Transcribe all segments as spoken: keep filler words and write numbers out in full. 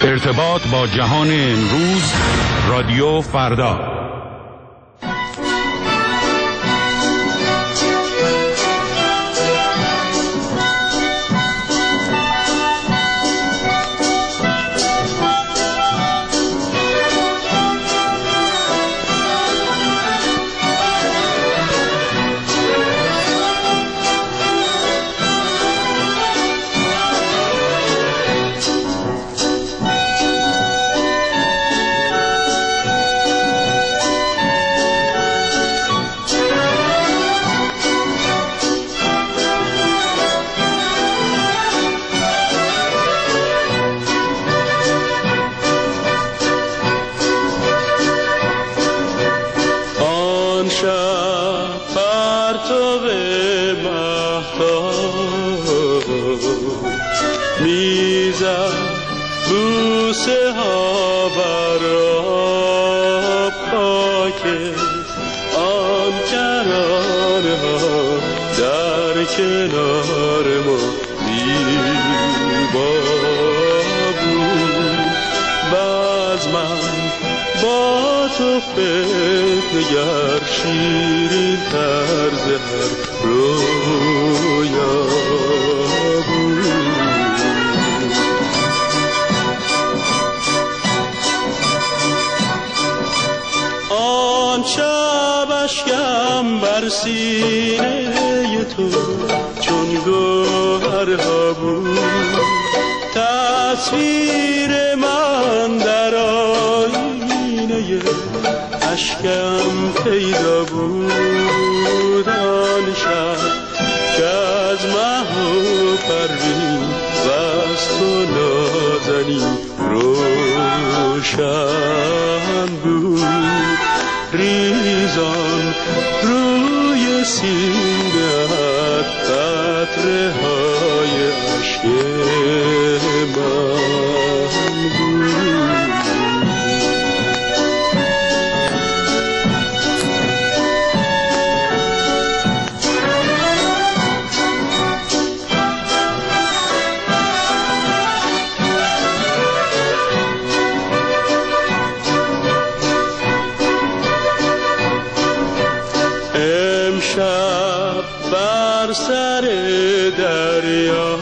ارتباط با جهان امروز، رادیو فردا. نگر شیرین طرز هر رویا بود. آن شب اشکم بر سینه تو چون گوهرها بود، تصویر من در آینه اشکم پیدا بود. آن شب که از مه و پروین و از تو نازنین روشن بود. ریزان روی سینه‌ات قطره های اشک من بود. امشب بر سر دریا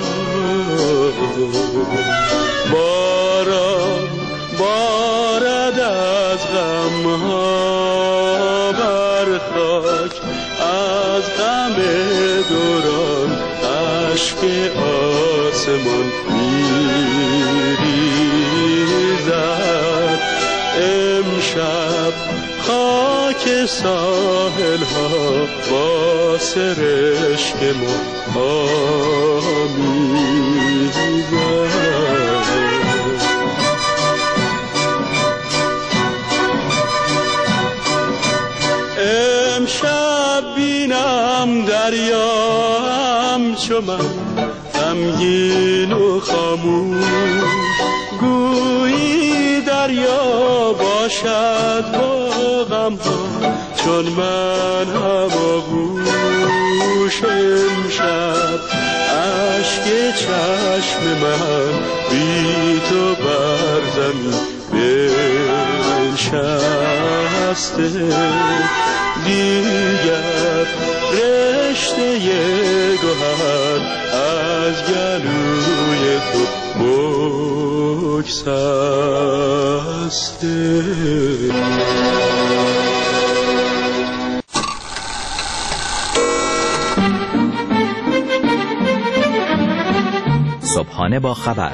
باران بارد از غمها بر خاک، از غم دوران اشک آسمان میریزد. امشب خاک ساحل ها با سرشک ما آمیزد. امشب بینم دریا همچو من غمگین و خاموش، گویی دریا باشد با غم ها چون من هماغوش. امشب اشک چشم من بی تو بر زمین بنشسته، دیگر رشته گوهر از گلوی تو بگسسته. صبحانه با خبر،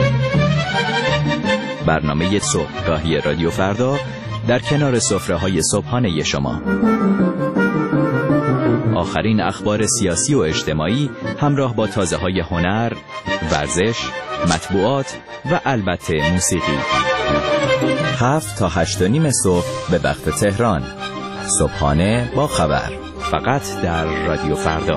برنامه صبحگاهی رادیو فردا در کنار سفره‌های صبحانه شما. آخرین اخبار سیاسی و اجتماعی همراه با تازه‌های هنر، ورزش، مطبوعات و البته موسیقی. هفت تا هشت و نیم صبح به وقت تهران. صبحانه با خبر، فقط در رادیو فردا.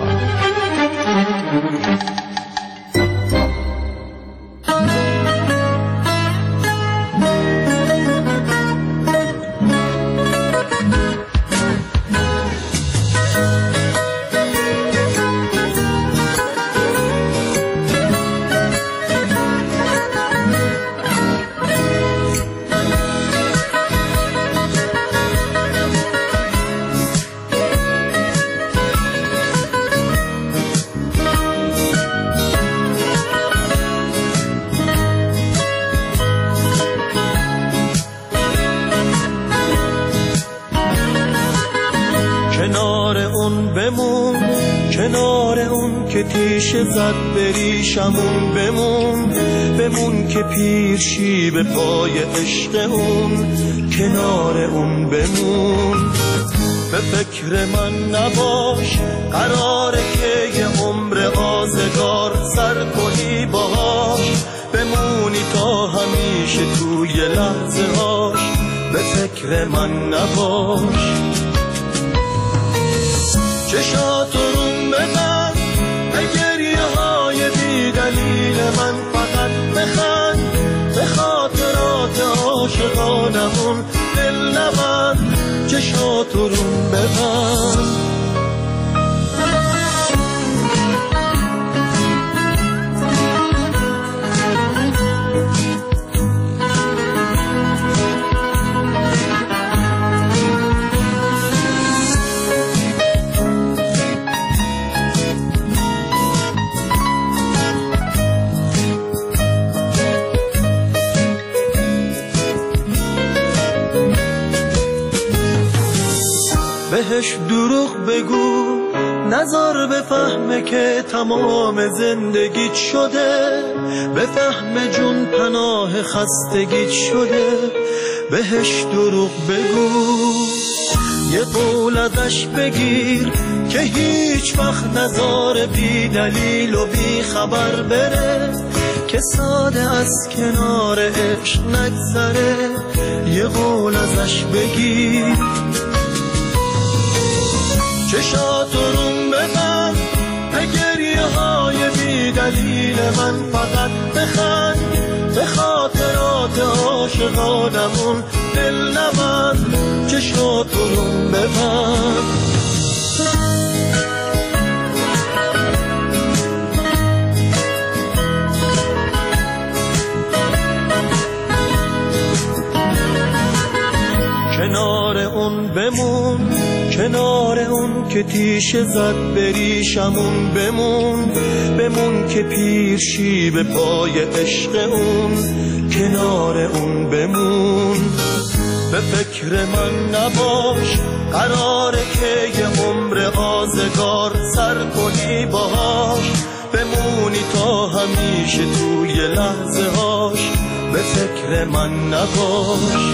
تیشه زد بریشمون، بمون بمون که پیرشی به پای عشق اون، کنار اون بمون. به فکر من نباش، قراره که یه عمر آزگار سر کنی باهاش، بمونی تا همیشه توی لحظه هاش، به فکر من نباش. چشاتو روم بزن به گریه های بی دلیل من، فقط بخند به خاطرات عاشقانمون، دل نبند چشاتو روم بزن. بهش دروغ بگو، نظر بفهمه که تمام زندگیت شده، بفهمه جون پناه خستگیت شده. بهش دروغ بگو، یه قول ازش بگیر که هیچ وقت نظر بی دلیل و بی خبر بره، که ساده از کنار عشق نگذره. یه قول ازش بگیر، چشاتو روم بزن به گریه های بی دلیل من، فقط بخند به خاطرات عاشقانمون، دل نبند چشاتو روم بزن. کنار اون بمون، کنار اون که تیشه زد بریشمون، بمون بمون که پیرشی به پای عشق اون، کنار اون بمون. به فکر من نباش، قراره که یه عمر آزگار سر کنی باهاش، بمونی تا همیشه توی لحظه هاش، به فکر من نباش.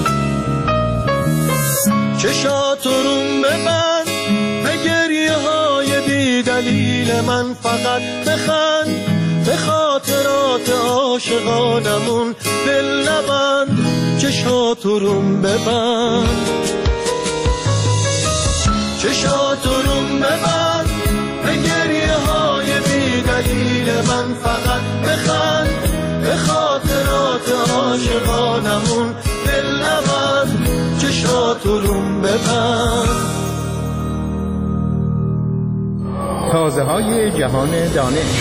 چشاتو روم ببند به گریه های بی دلیل من، فقط بخند به خاطرات عاشقانمون، دل نبند چشاتو روم ببند. چشاتو روم ببند به گریه های بی دلیل من، فقط بخند به خاطرات عاشقانمون، دل نبند چشاتو روم ببند. تازه های جهان دانش.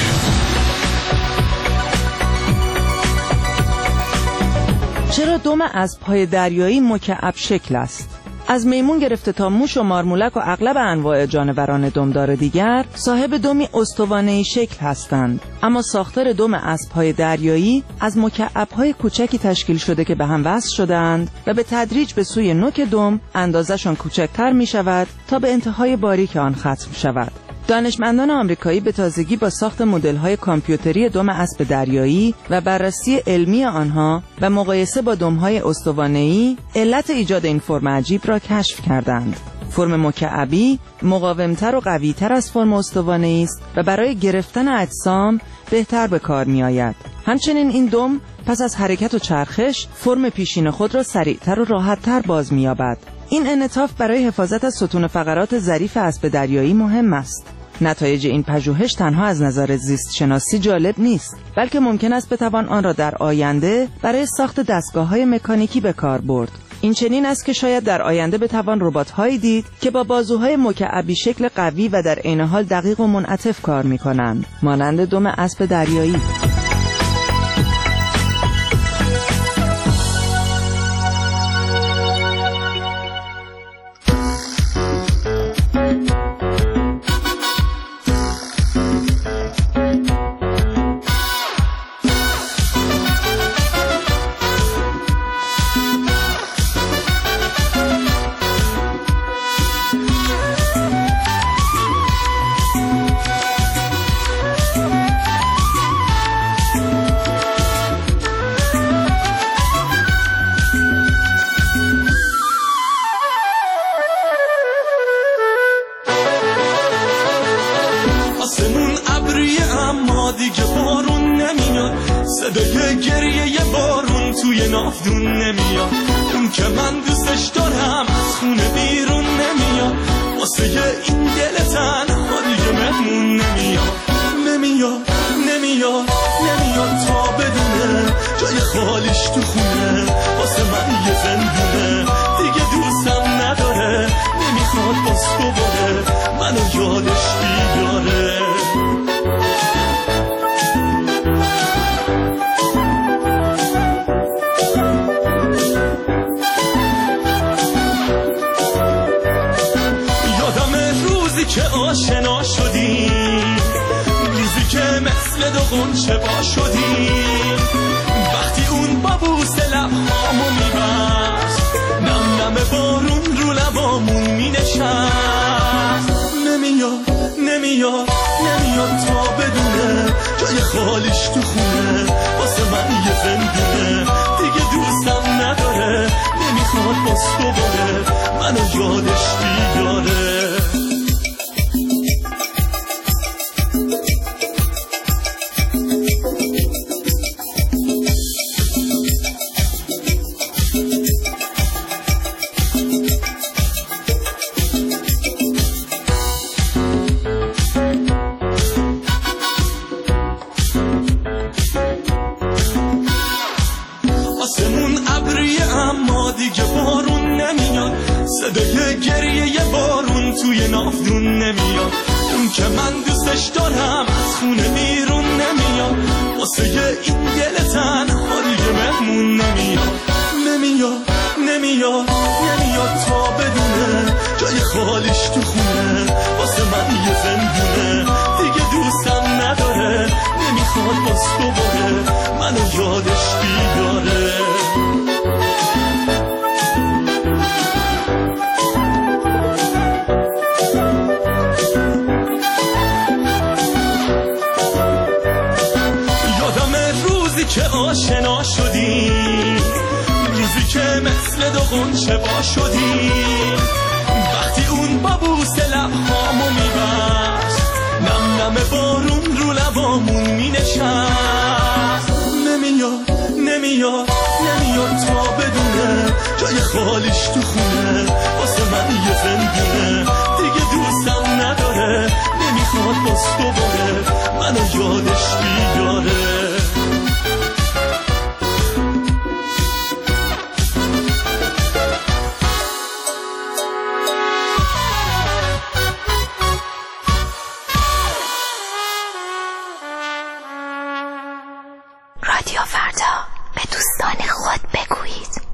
چرا دم اسب‌های دریایی مکعب شکل است؟ از میمون گرفته تا موش و مارمولک و اغلب انواع جانوران دمدار دیگر صاحب دمی استوانه‌ای شکل هستند، اما ساختار دم اسب‌های دریایی از مکعب‌های کوچکی تشکیل شده که به هم وصل شده‌اند و به تدریج به سوی نوک دم اندازه‌شان کوچکتر می‌شود تا به انتهای باریک آن ختم شود. دانشمندان آمریکایی به تازگی با ساخت مدل‌های کامپیوتری دم اسب دریایی و بررسی علمی آنها و مقایسه با دم‌های استوانه‌ای علت ایجاد این فرم عجیب را کشف کردند. فرم مکعبی مقاومتر و قوی‌تر از فرم استوانه‌ای است و برای گرفتن اجسام بهتر به کار می‌آید. همچنین این دم پس از حرکت و چرخش فرم پیشین خود را سریعتر و راحت‌تر باز می‌یابد. این انعطاف برای حفاظت از ستون فقرات ظریف اسب دریایی مهم است. نتایج این پژوهش تنها از نظر زیست شناسی جالب نیست، بلکه ممکن است بتوان آن را در آینده برای ساخت دستگاه‌های مکانیکی به کار برد. این چنین است که شاید در آینده بتوان ربات‌هایی دید که با بازوهای مکعبی شکل قوی و در عین حال دقیق و منعطف کار می‌کنند، مانند دم اسب دریایی. گریه بارون توی نافدون نمیاد. اون که من دوستش دارم از خونه بیرون نمیاد. واسه این دل تنها دیگه مهمون نمیاد. نمیاد نمیاد نمیاد تا بدونه جای خالیش تو خونه واسه من یه زندونه. دیگه دوستم نداره نمیخواد باز دوباره منو یادش بیاره. که آشنا شدیم، روزی که مثل دو غنچه با شدیم، وقتی اون با بوس لبهامو میبست، نم نم بارون رو لبامون مینشست. نمیاد نمیاد نمیاد تا بدونه جای خالیش تو خونه واسه من یه زندونه. دیگه دوستم نداره نمیخواد باز دوباره منو یادش بیاره. آسمون ابریه اما دیگه بارون نمیاد. صدای گریه بارون توی نافدون نمیاد. اون که من دوستش دارم از خونه بیرون نمیاد. واسه این دل تنها دیگه مهمون نمیاد. نمیاد نمیاد نمیاد تا بدونه جای خالیش تو خونه واسه من یه زندونه. دیگه دوستم نداره نمیخواد باز دوباره منو یادش بیاره. که آشنا شدیم، روزی که مثل دو غنچه با شدیم، وقتی اون با بوس لبهامو میبست، نم نم بارون رو لبامون مینشست. نمیاد نمیاد نمیاد تا بدونه جای خالیش تو خونه واسه من یه زندونه. دیگه دوستم نداره نمیخواد باز دوباره منو یادش بیاره. رادیو فردا، به دوستان خود بگویید.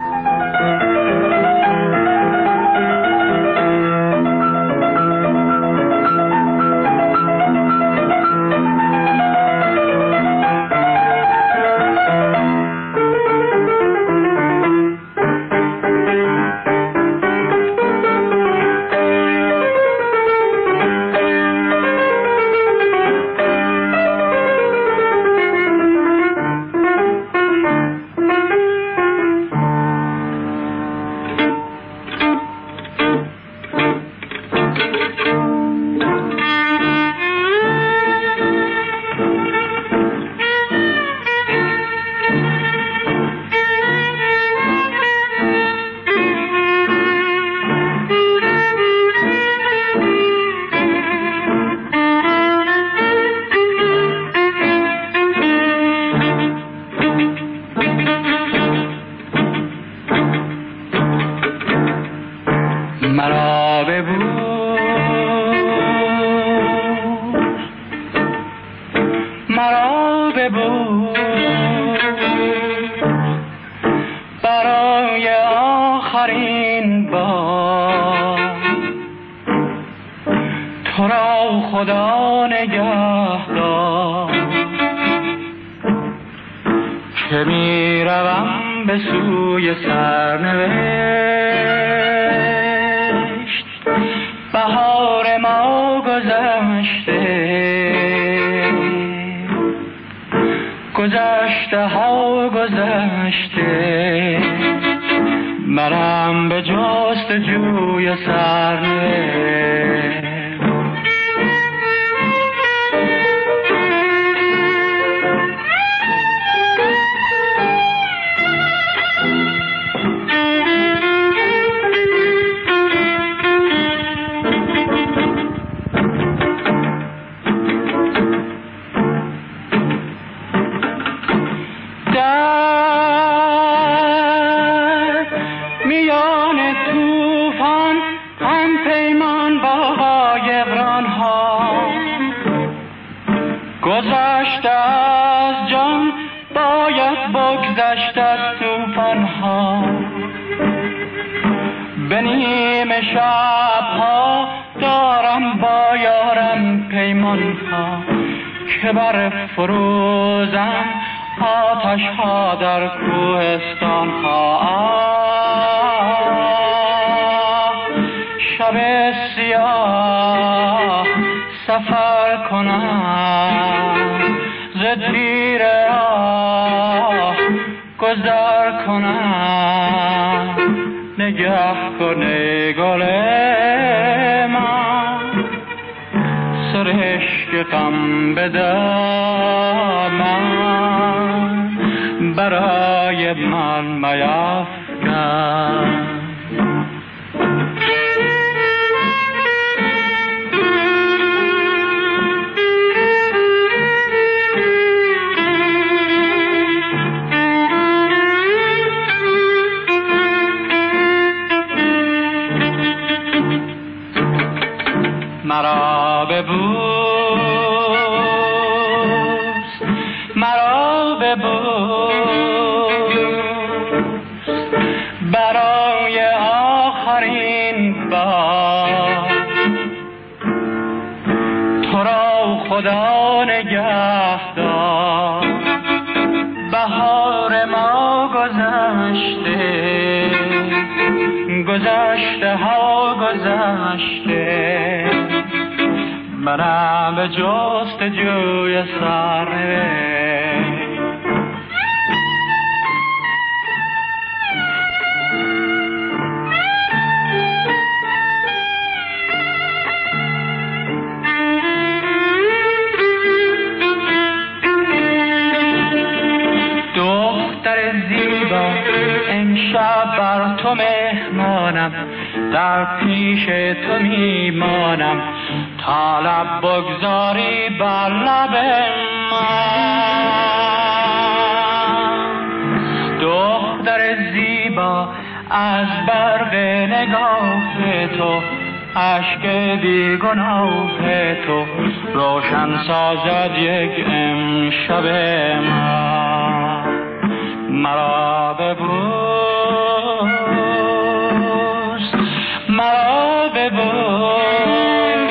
مرا ببوس مرا ببوس برای آخرین بار. تو را خدا نگهدار که می روم به سوی سرنوشت. بهار ما گذشته، گذشته ها گذشته، منم به جستجوی سرنوشت. میان طوفان هم پیمان با غایبران ها گذشته از جان باید بگذشت از طوفان ها به نیمه شب ها دارم با یارم پیمان ها که بر فروزم آتش ها در کوهستان ها شب سیاه سفر کنم ز تیر آه گذر کنم نگه کنه گل من سرشک غم بدامن برای من میفکن مرا ببوس مرا ببوس برای آخرین بار تو را خدا نگه دار بهار ما گذشته گذشته ها گذشته منم به جست جوی سرنوشت دختر زیبا امشب بر تو مهمانم در پیش تو میمانم تا لب بگذاری بر لب من دختر زیبا از برق نگاه تو عشق بی گناه تو روشن سازد یک امشب من مرا ببوس مرا ببوس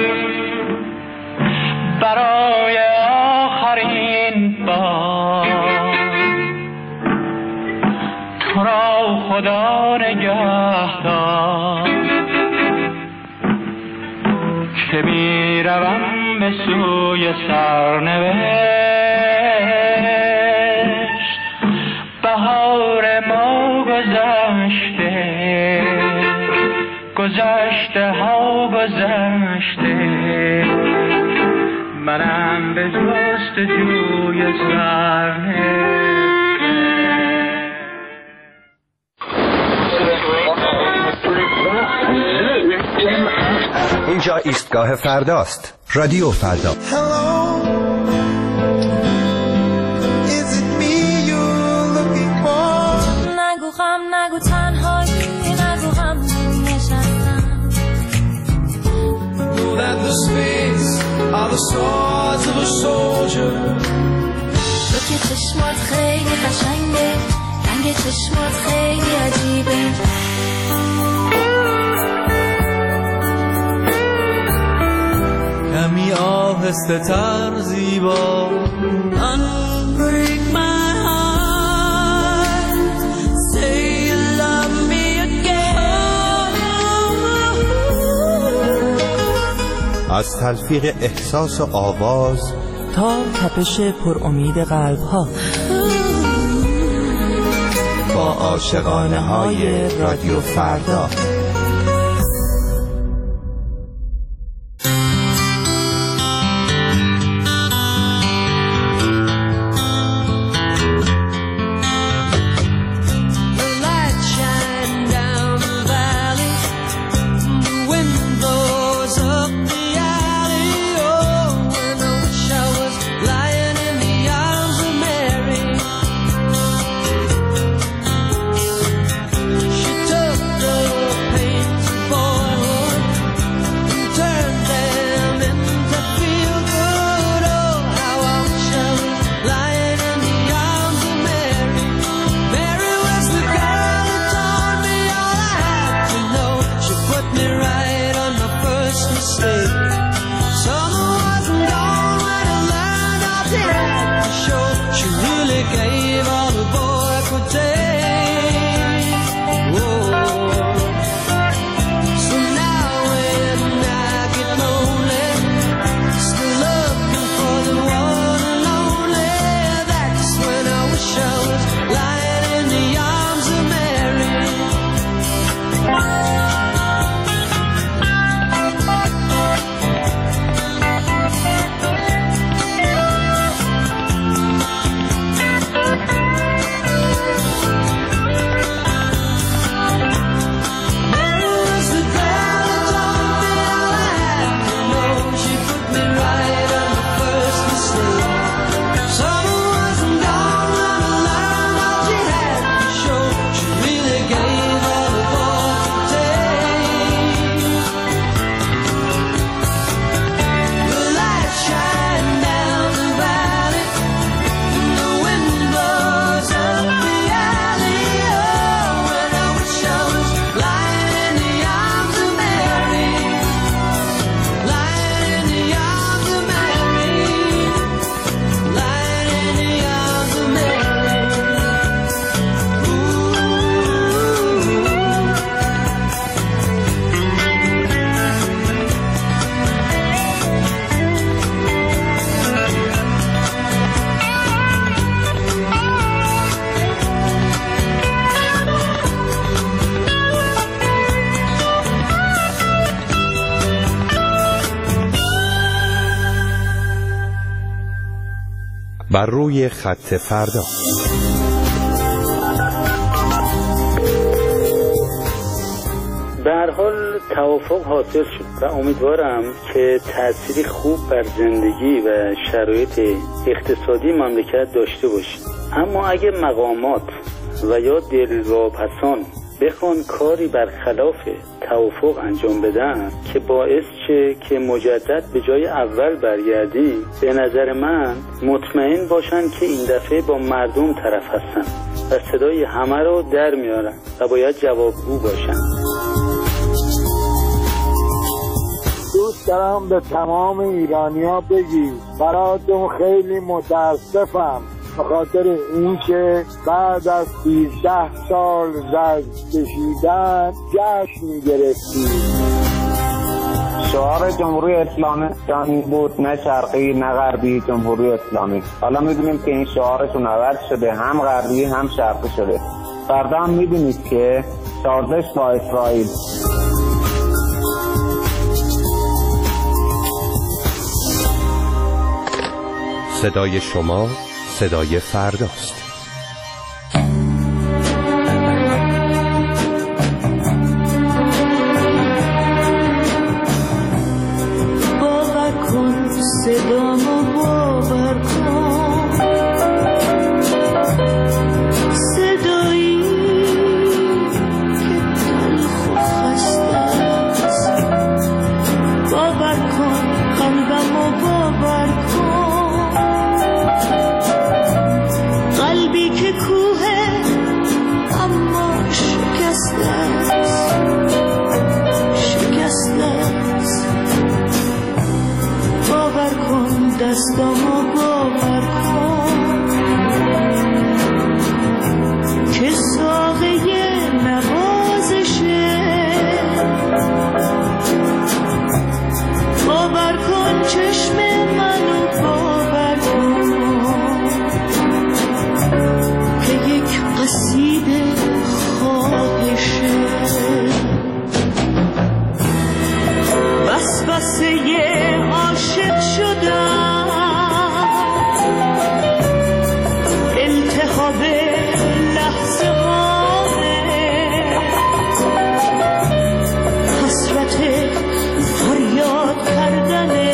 برای آخرین بار تو را خدا نگه دار که می روم به سوی سرنوشت بهار ما گذشته گذشته ها گذشته منم به جست جوی سرنوشت اینجا ایستگاه فرداست. رادیو فردا. نگو غم نگو تنهایی نگو غم نشستم Know that the spades are the swords of a soldier تو که چشمات خیلی قشنگه رنگ چشمات خیلی عجیبه کمی آهسته تر زیبا Unbreak my heart Say you love me again از تلفیق احساس و آواز تا تپش پر امید قلب ها با عاشقانه های رادیو فردا بر روی خط فردا. به هر حال توافق حاصل شد و امیدوارم که تأثیری خوب بر زندگی و شرایط اقتصادی مملکت داشته باشه. اما اگه مقامات و یا دلواپسان بخوان کاری برخلاف توافق انجام بدن که باعث شه که مجدد به جای اول برگردی، به نظر من مطمئن باشن که این دفعه با مردم طرف هستن و صدای همه رو در میارن و باید جوابگو باشن. دوست دارم به تمام ایرانیا بگی براتون خیلی متاسفم به خاطر اینکه بعد از سیزده سال زرد کشیدن جشن می‌گرفتید. شعار جمهوری اسلامی اسلامی بود، نه شرقی نه غربی، جمهوری اسلامی. حالا می‌دونیم که این شعارشون عوض شده، هم غربی هم شرقی شده. فردا هم می‌بینید که سازش با اسرائیل. صدای شما صدای فرداست. باور کن صدامو باور کن، صدایی که تلخ و خسته است. باور کن قلبمو باور کن، قلبی که کوه اما شکسته است، شکسته است. باور کن دستامو باور کن که ساقه نوازشه. باور کن چشم منو باور کن که یک قصیده خواهشه. وسوسه عاشق شدم، التهاب لحظه هامه، حسرت فریاد کردنه،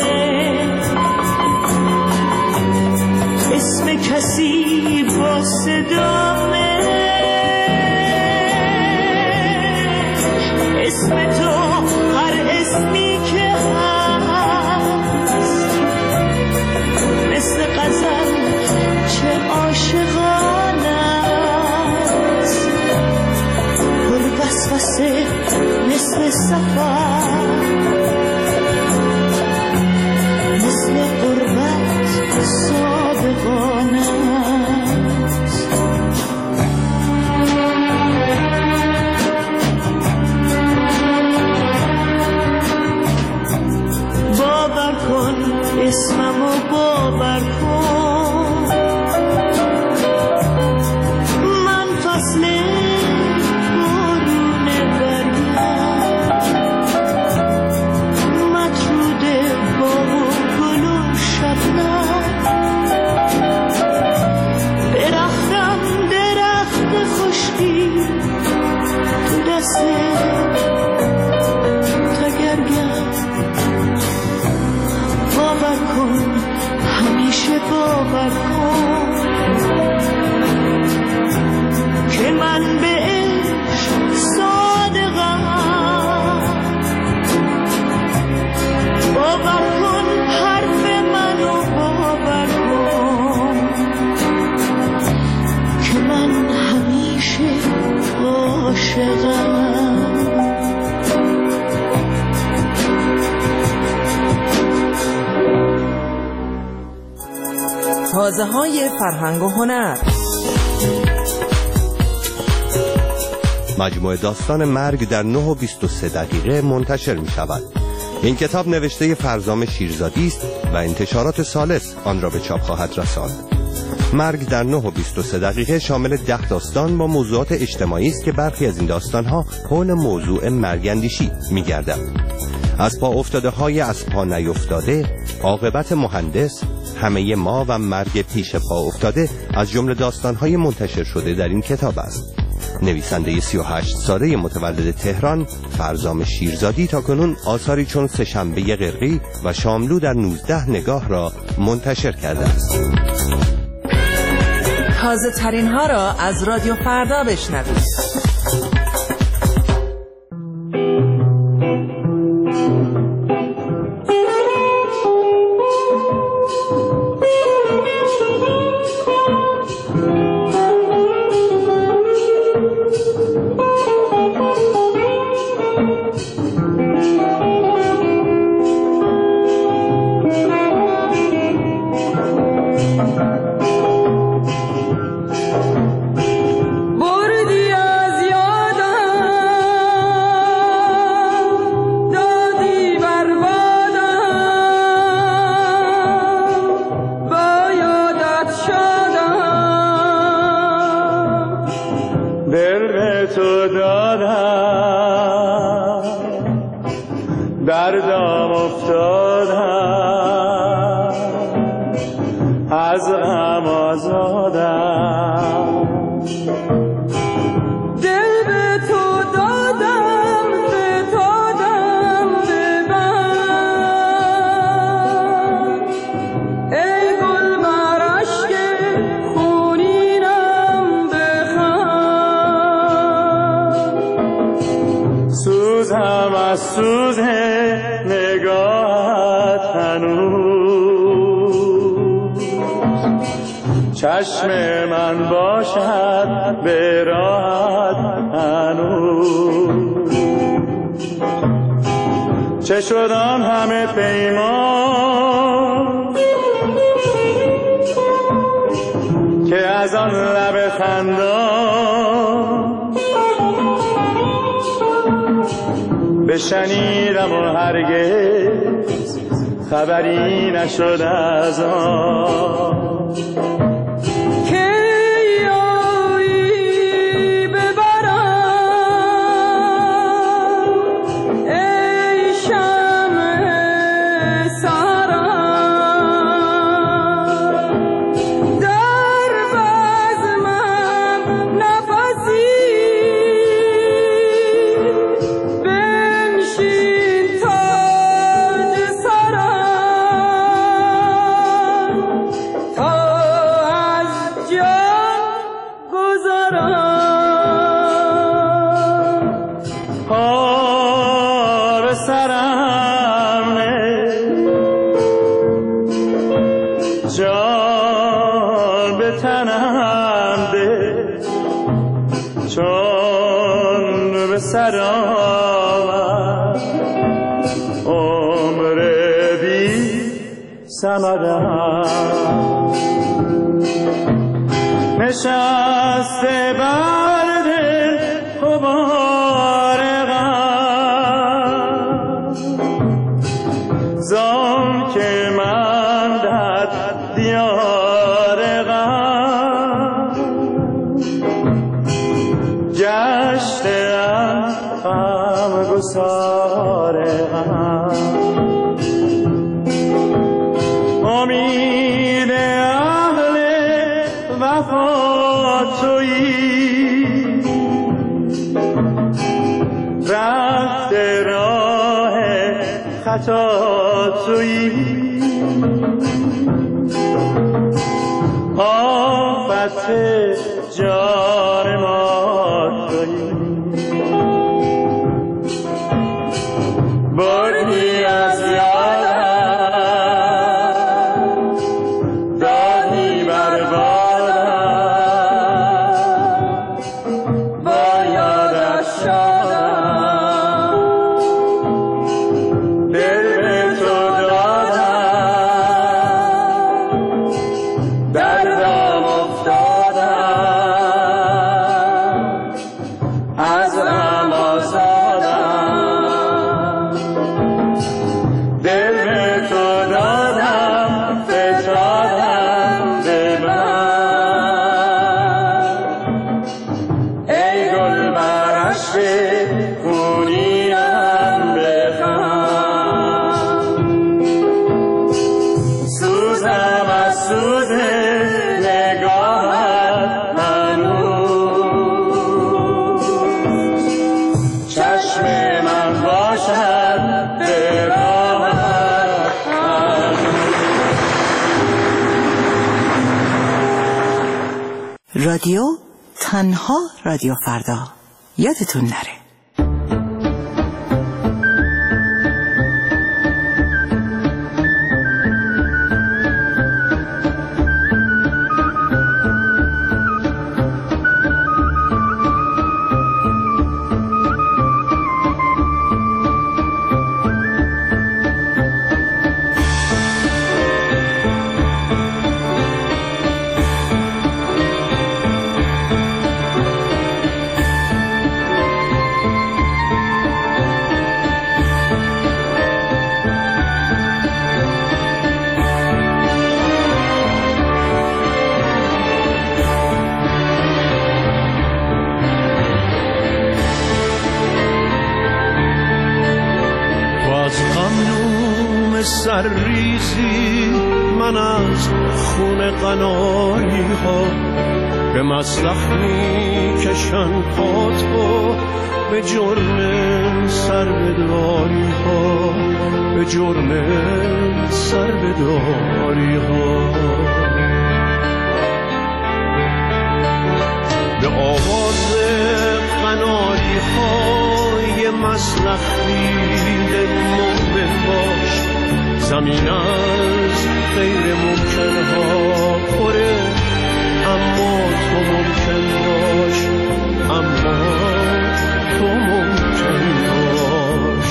اسم کسی با صدامه، اسم تو هر اسمی که هست، مثل غزل چه عاشقانه است، پر وسوسه مثل سفر، مثل غربت صادقانه است. باور کن اسممو باور کن، من فصل بارون برگم، مطرود باغ و گل و شبنم، درختم درخت خشکی تو دست تگرگم. باور کن همیشه باور کن که من به عشق صادقم. باور کن حرف منو باور کن که من همیشه عاشقم. تازه های فرهنگ و هنر. مجموعه داستان مرگ در نه و بیست و سه دقیقه منتشر می شود. این کتاب نوشته فرزام شیرزادی است و انتشارات ثالث آن را به چاپ خواهد رساند. مرگ در نه و بیست و سه دقیقه شامل ده داستان با موضوعات اجتماعی است که برخی از این داستانها حول موضوع مرگندیشی می‌گردد. از پا افتاده های از پا نیفتاده، عاقبت مهندس، همه ما و مرگ پیش پا افتاده از جمله داستان‌های منتشر شده در این کتاب است. نویسنده سی و هشت ساله متولد تهران، فرزام شیرزادی، تاکنون آثاری چون سه‌شنبه قرقی و شاملو در نوزده نگاه را منتشر کرده است. تازه ترین ها را از رادیو فردا بشنوید. دردم افتادم از غم آزادم دل به تو دادم فتادم ببند ای گل بر اشک خونینم بخند سوزم از سوز نگاهت هنوز چشم من باشد به راحت هنوز چه شد آن همه پیمان که از آن لب خندان بشنیدم و هرگز خبری نشد از آن که یاری ببرم ای شمع سرم در بزمم نفسی جان به تنم ده چون به سر آمد عمر بی ثمرم نشسته بر دل غبار غم زان که من در دیار غم گشتم غمگسار غم امید اهل وفا تویی رفت راه خطا تویی آفت جان ما تویی بردی از یادم دادی بربادم با یادت شادم دل به تو دادم دردم افتادم رادیو، تنها رادیو فردا. یادتون نره. سرریزی من از خون قناری ها به مسلخ می کشن پاتو به جرم سربداری ها به جرم سربداری ها به آواز قناری های مسلخ دیده مؤمن باش زمین از غیر ممکن ها پره اما تو ممکن باش اما تو ممکن باش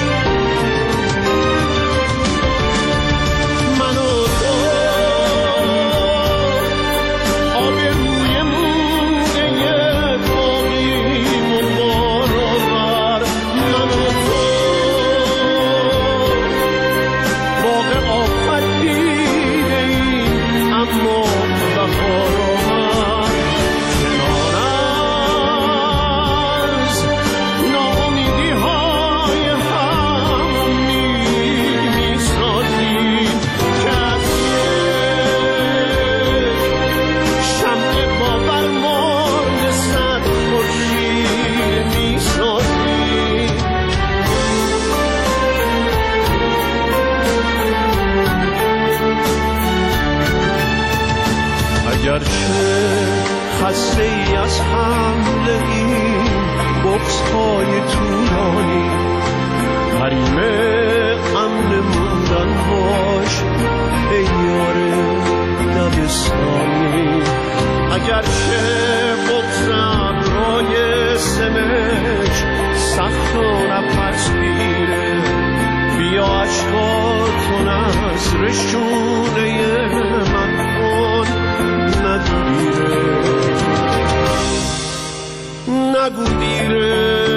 من و تو آب روی مونده باقیم و بارآور من و تو باغ آفت دیده ایم اما بهار آمد کنار از ناامیدی های هم امید می سازیم که از شمع باور مرد صد خورشید می سازیم اگرچه خسته ای از حمله این بغض های طولانی حریم امن موندن باش ای یار دبستانی اگرچه بغض ابرای سمج سخت و نفس گیره بیا عشقاتون از رشونه من کن نگو دیره نگو دیره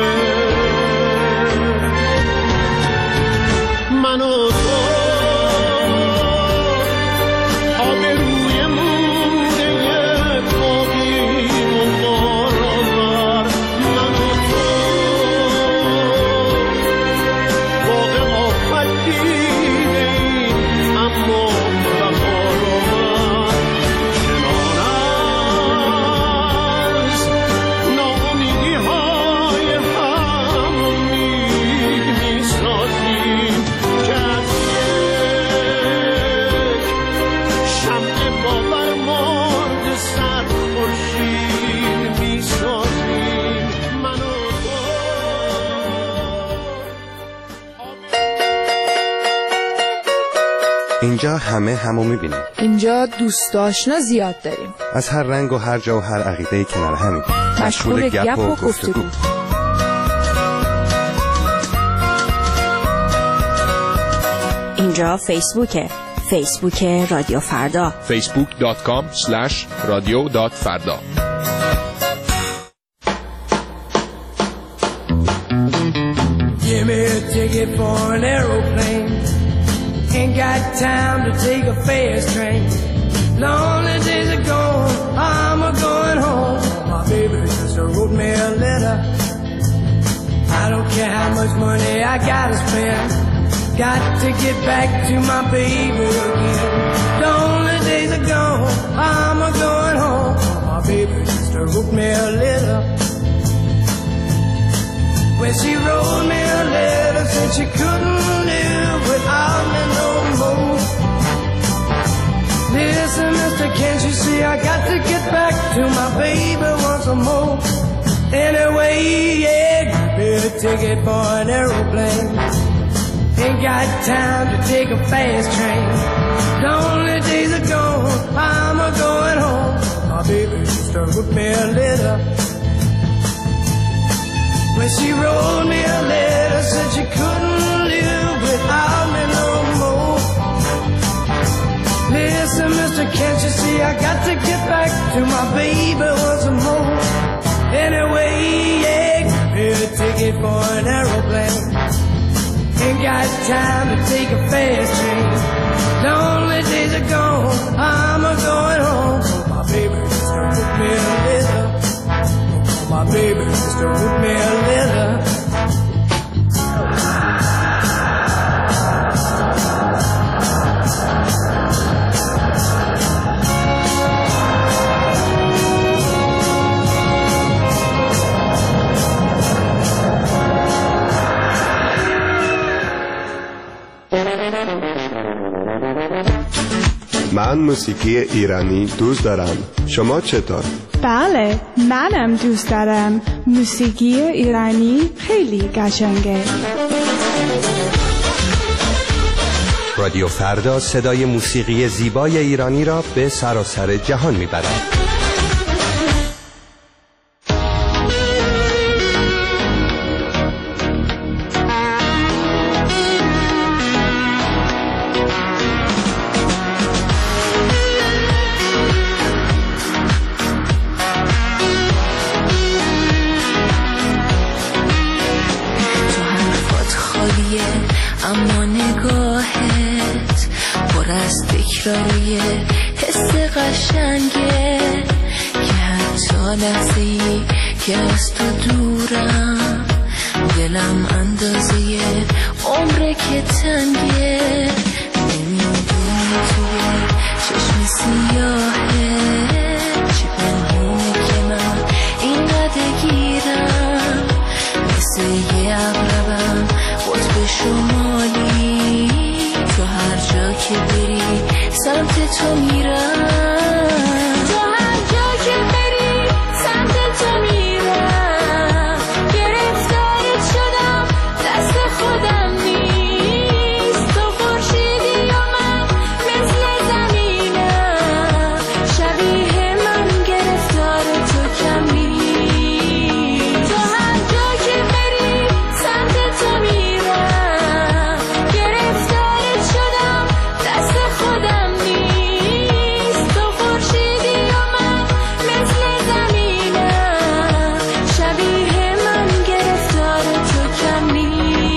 من و تو آب روی مونده باقیم و بارآور من و تو باغ آفت دیده ایم اما بهار آمد کنار از ناامیدی های هم امید می سازیم که از یک شمع باور مرد صد خورشید می سازیم من و تو اینجا همه همو میبینیم. اینجا دوست آشنا زیاد داریم. از هر رنگ و هر جا و هر عقیده کنار همین. مشغول گپ و گفتگو. اینجا فیسبوکه. فیسبوک رادیو فردا. فیسبوک دات کام اسلش رادیو دات فردا. Give me a ticket for an aeroplane. Ain't got time to take a fast train. Lonely days are gone, I'm a going home. My baby just wrote me a letter. I don't care how much money I gotta spend. Got to get back to my baby again. Lonely days are gone, I'm a going home. My baby just wrote me a letter. When she wrote me a letter, said she couldn't live without me no more. Listen, Mister mister, can't you see I got to get back to my baby once more? Anyway, yeah, give me a ticket for an aeroplane. Ain't got time to take a fast train. Lonely days are gone, I'm a going home. My baby used to whip me a letter. When she wrote me a letter, said she couldn't live without me no more. Listen, mister, can't you see I got to get back to my baby once more? Anyway, yeah, give me a ticket for an aeroplane. Ain't got time to take a fast train. Lonely days are gone, I'm a going home. My baby used to whip me a letter. My baby used to whip me a letter. من موسیقی ایرانی دوست دارم. شما چطور؟ بله، منم دوست دارم. موسیقی ایرانی خیلی قشنگه. رادیو فردا صدای موسیقی زیبای ایرانی را به سراسر جهان میبرد. اما نگاهت پر از تکراریه، حس قشنگه که حتی لحظه‌ای که از تو دورم دلم اندازه عمره که تنگه. نمیدونی توی چشم سیاهه چی پنهونه که من اینقدر گیرم، مثل یه عقربم قطب شمالی، تو هر جا که بری سمت تو میرم، تو هر جا که بری سمت تو میرم، گرفتارت شدم دست خودم نیست، تو خورشیدی و من مثل زمینم، شبیه من گرفتار تو کم نیست، تو هر جا که بری سمت تو میرم، گرفتارت شدم دست خودم نیست، تو خورشیدی و من مثل زمینم، شبیه من گرفتار تو کم نیست.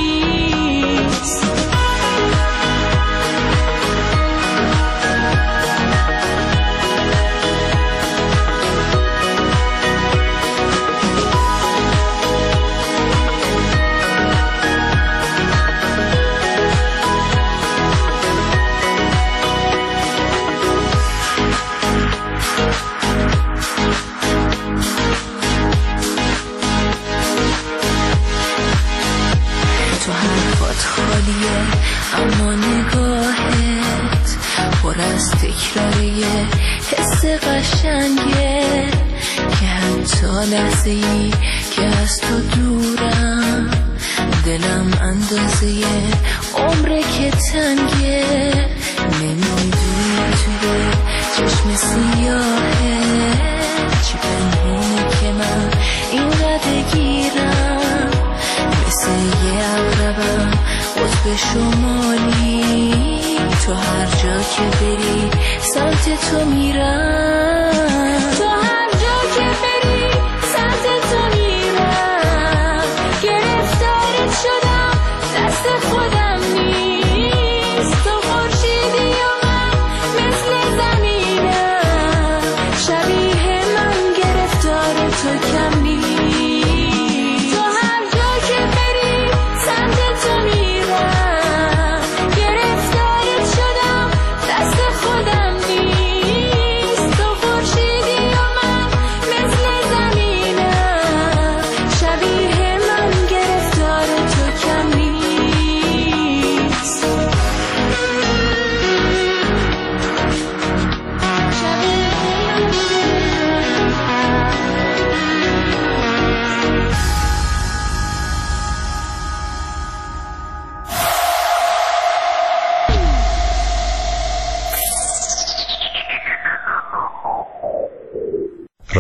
تو حرفات خالیه اما نگاهت پر از تکراریه، حس قشنگه که حتی لحظه‌ای که از تو دورم دلم اندازه عمره که تنگه. نمیدونی توی چشم سیاهه چی پنهونه که من اینقدر گیرم، مثل یه عقربم قطب شمالی، تو هر جا که بری سمت تو میرم، تو هر جا که بری سمت تو میرم، گرفتارت شدم دست خودم نیست، تو خورشیدی و من مثل زمینم، شبیه من گرفتار تو کم نیست، تو هر جا که بری سمت تو میرم، گرفتارت شدم دست خودم نیست، تو خورشیدی و من مثل زمینم، شبیه من گرفتار تو کم نیست. شبیه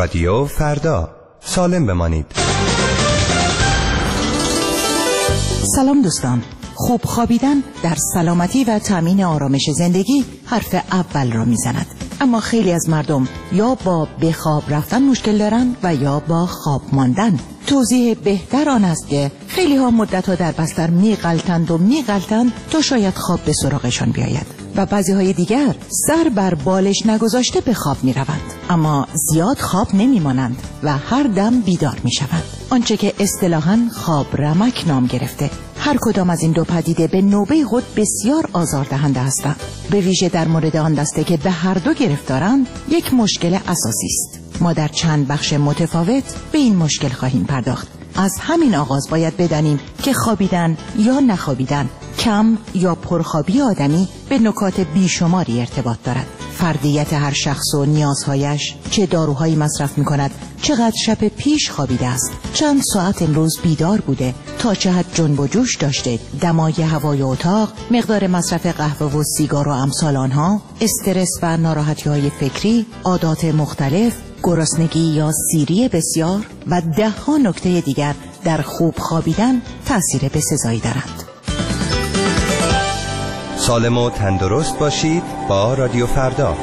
رادیو فردا، سالم بمانید. سلام دوستان. خوب خوابیدن در سلامتی و تامین آرامش زندگی حرف اول را میزند. اما خیلی از مردم یا با به خواب رفتن مشکل دارند و یا با خواب ماندن. توضیح بهتر آن است که خیلی ها مدت ها در بستر میغلطند و میغلطند تا شاید خواب به سراغشان بیاید و بعضی های دیگر سر بر بالش نگذاشته به خواب می روند، اما زیاد خواب نمی مانند و هر دم بیدار می شوند، آنچه که اصطلاحاً خواب رمک نام گرفته. هر کدام از این دو پدیده به نوبه خود بسیار آزاردهنده هستند، به ویژه در مورد آن دسته که به هر دو گرفتارند یک مشکل اساسی است. ما در چند بخش متفاوت به این مشکل خواهیم پرداخت. از همین آغاز باید بدانیم که خوابیدن یا نخوابیدن، کم یا پرخوابی آدمی به نکات بیشماری ارتباط دارد. فردیت هر شخص و نیازهایش، چه داروهایی مصرف می کند، چقدر شب پیش خوابیده است، چند ساعت امروز بیدار بوده، تا چه حد جنب و جوش داشته، دمای هوای اتاق، مقدار مصرف قهوه و سیگار و امثال آنها، استرس و ناراحتی های فکری، عادات مختلف، گرسنگی یا سیری بسیار و ده ها نکته دیگر در خوب خوابیدن تأثیر بسزایی دارند. سالم و تندرست باشید با رادیو فردا.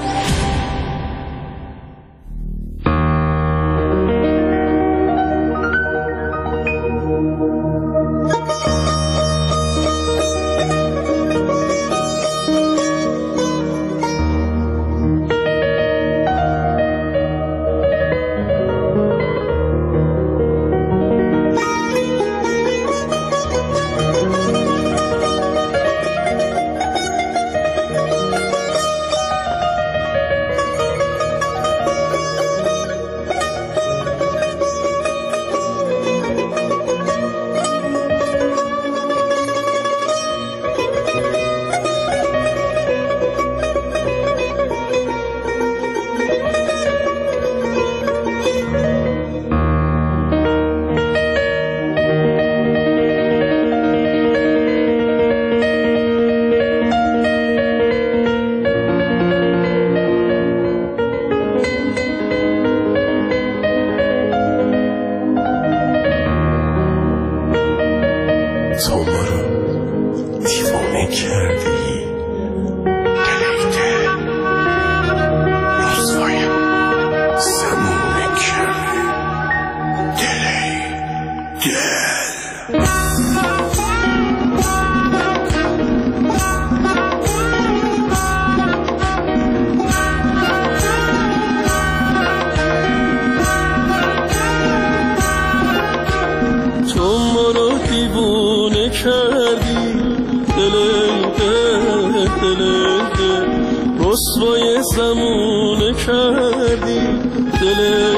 رسوای زمونه کردی، دل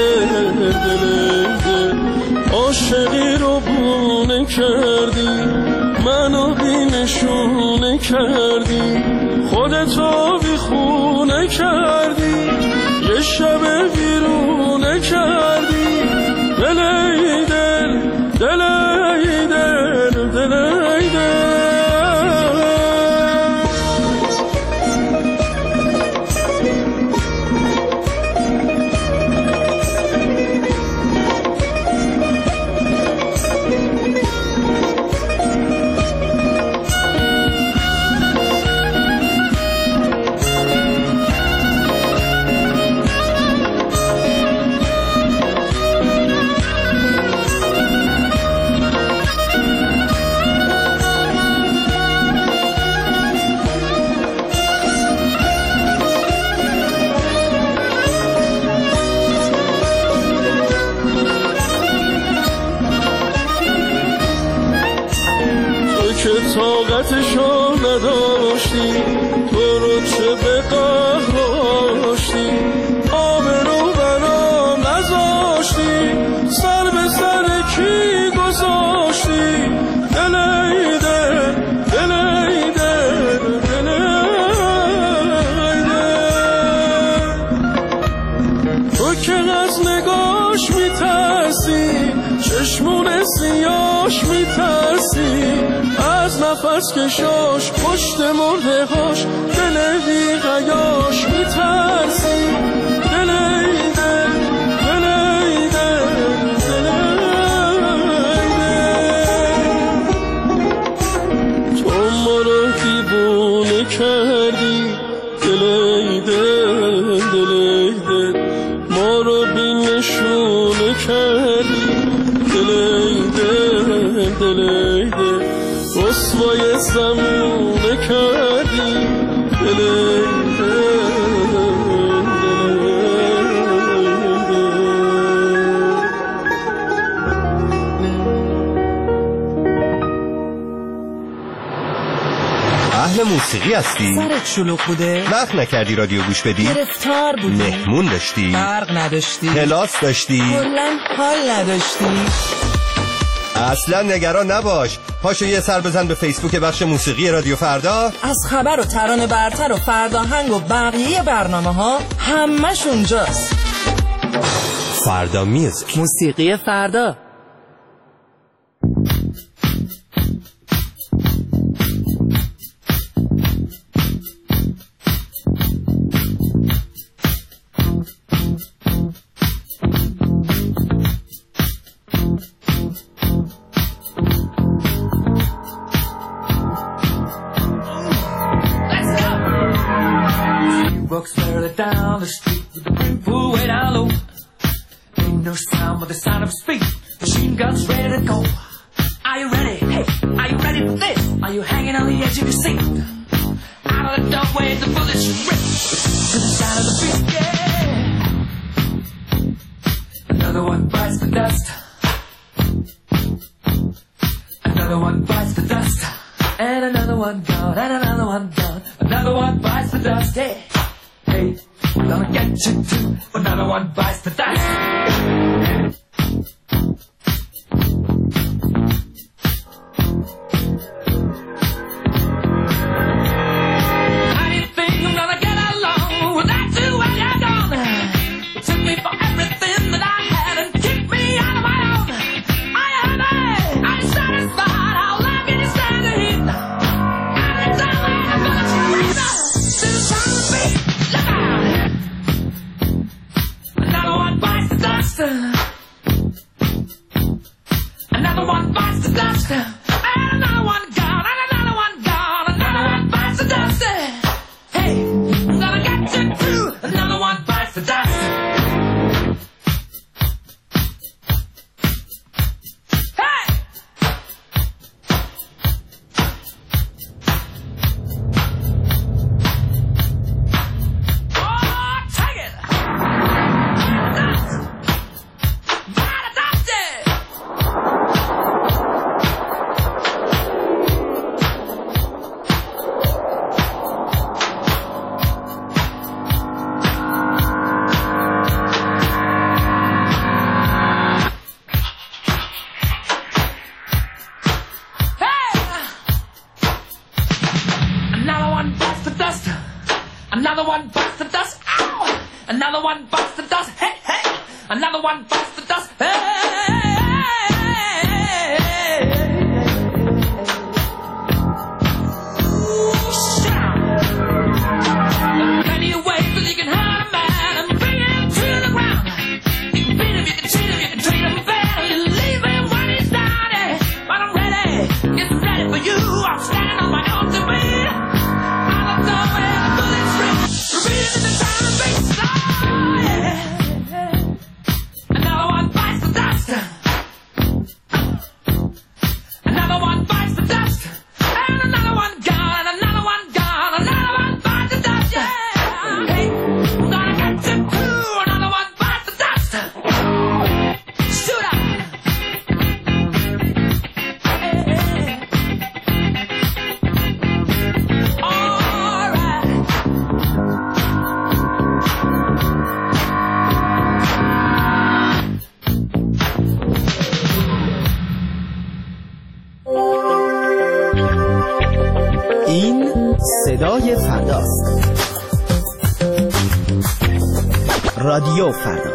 دل دل دل عاشقی رو بونه کردی، منو بینشونه کردی، خودتو بیخونه کردی، یه شب بیرونه کردی، دلی دل دلی دل دلی دل. طاقتشو نداشتی، تو رو چه به قهر آشتی، آبرو برام نذاشتی، سر به سر کی گذاشتی، دلی دل دلی دل دلی دل. تو که از نگاش میترسی، چشمون سیاش میترسی، از نفس کشاش پشت مرده هاش، دل بی غیاش میترسی، دل دل دلی دل رسوای زمونه کردی دلی دل اهل موسیقی هستی؟ سرت شلوغ بوده؟ وقت نکردی رادیو گوش بدی؟ گرفتار بودی؟ مهمون داشتی؟ برق نداشتی؟ کلاس داشتی؟ کلاً حال نداشتی؟ اصلا نگران نباش، پاشو یه سر بزن به فیسبوک بخش موسیقی رادیو فردا. از خبر و ترانه برتر و فرداهنگ و بقیه برنامه ها همش اونجاست. فردا میوزیک، موسیقی فردا. Walks further down the street with the brim pulled way down low. Ain't no sound but the sound of speed. Machine guns ready to go. Are you ready? Hey, are you ready for this? Are you hanging on the edge of your seat? Out of the doorway, the bullets rip to the sound of the beat. Yeah. Another one bites the dust. Another one bites the dust. And another one gone. And another one gone. Another one bites the dust. Hey. Hey, we're gonna get you too. Another one bites the dust. How do you think I'm gonna get along without you when you're gone? You took me for everything that I had and kicked me out of my own. Are you happy? Are you satisfied? How long can you stand the heat? I'm done with the bullets you raise up to the sound of the beat. Another one bites the dust. Another one bites the dust. And another one gone. And another one gone. Another one bites the dust. Hey, I'm gonna get you too. Another one bites the dust. Hey! Another one bites the dust. Ow! Another one bites the dust. Hey, hey! Another one bites the dust. Hey! Shout! There are plenty of ways that you can hurt a man and bring him to the ground. You can beat him, you can cheat him, you can treat him fair, you leave him when he's down. But I'm ready, it's ready for you. I'm standing on my own to be. I'm going. Repeating the time and bass. Oh, yeah. Another one bites the dust. Another one bites the dust. And another one gone. And another one gone. Another one bites the dust. Yeah. Hey, I'm gonna get you too. Another one bites the dust. Shoot up. Hey, hey. All right. این صدای فرداست. رادیو فردا.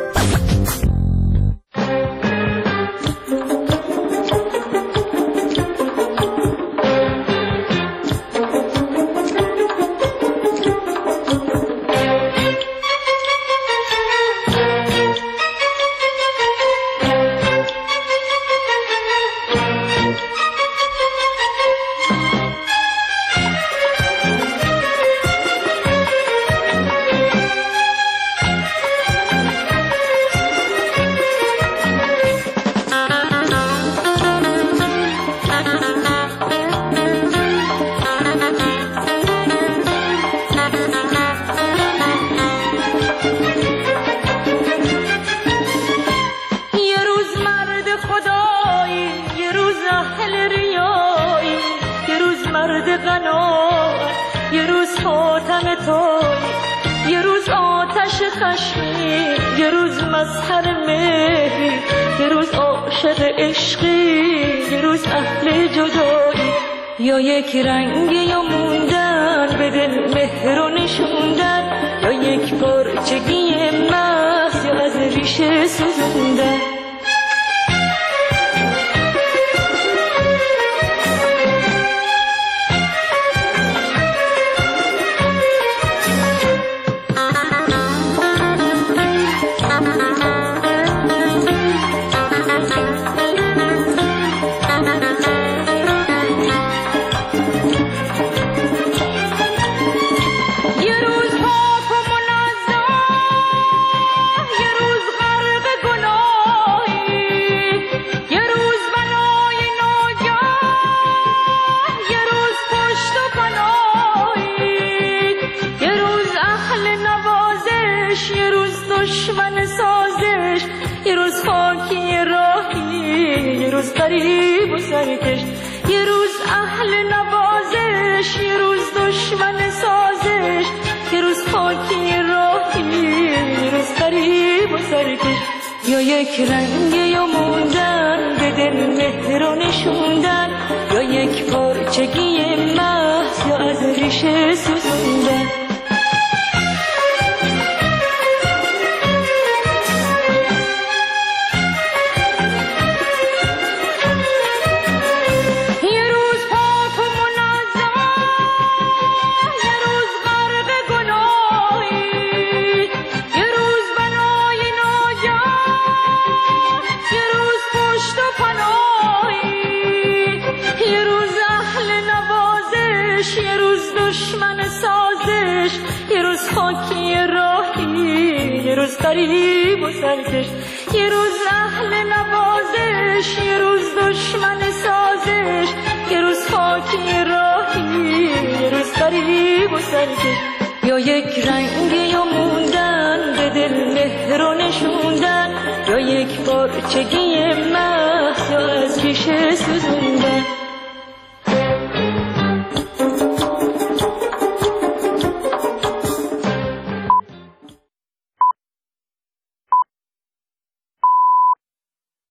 توی، یه روز آتش خشمی، یه روز مظهر مهری، یه روز عاشق عشقی، یه روز اهل جدایی. یا یک رنگ یا موندن به دل مهر و نشوندن، یا یک پرچگی محض یا از ریشه سوزوندن. غریب و سرکش، یه روز اهل نوازش، یه روز دشمن سازش، یه روز خاکی راهی، یه روز غریب و سرکش. یا یک رنگ یا موندن به دل مهر و نشوندن، یا یک پرچگی محض یا از ریشه سوزوندن. غریب و سرکش، یه روز اهل نوازش، یه روز دشمن سازش، یه روز خاکی راهی، یه روز غریب و سرکش. یا یک رنگ یا موندن به دل مهر و نشوندن، یا یک پرچگی محض یا از ریشه سوزوندن.